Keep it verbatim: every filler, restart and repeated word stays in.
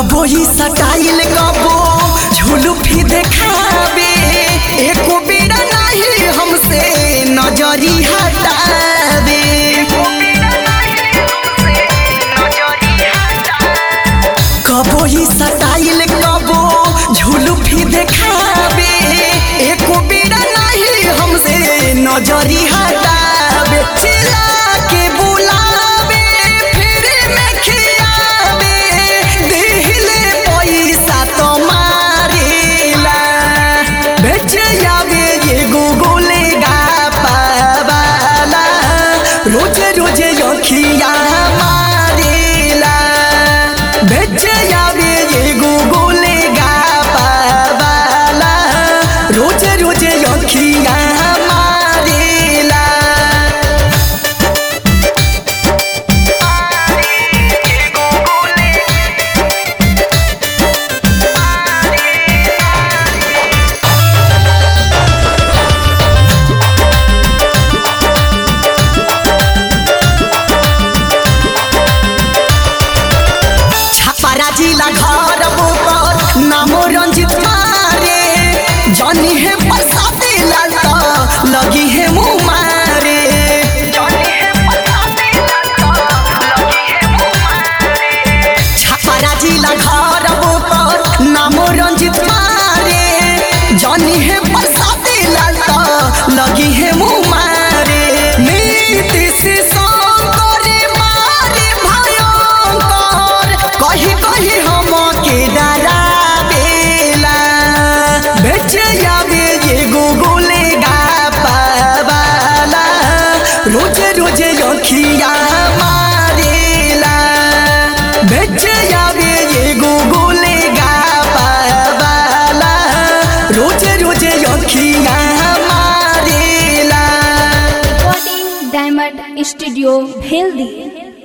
कबो ही सटाइल कबो झुलुफी देखावे एको बेरा नहीं हमसे नजरी हटावे। कबो ही सटाइल कबो झुलुफी देखावे एको बेरा नहीं हमसे नजरी हटावे। चिल्ला के बुलावे फिर में खियावे दिले पैसा तो मारेला बेच आवे ये गोगोले गापावाला रोज रोज अखिया मारेला बेच आवे ये गोगोले गापावाला रोज रोज अखिया मारेला। जिला घर बोकर नामो रंजित मारे जानी है बरसाते लालता लगी है मुँह मारे। छपरा जिला घर बोकर नामो रंजित मारे जानी है बरसाते लालता लगी है मुँह मारे। नीति से कही कही हम के डरावेला बेच आवे ये गोगोले गापावाला रोज रोज अखिया मारेला बेच आवे ये गोगोले गापावाला रोज रोज अखिया मारेला। Recording diamond studio Bheldi.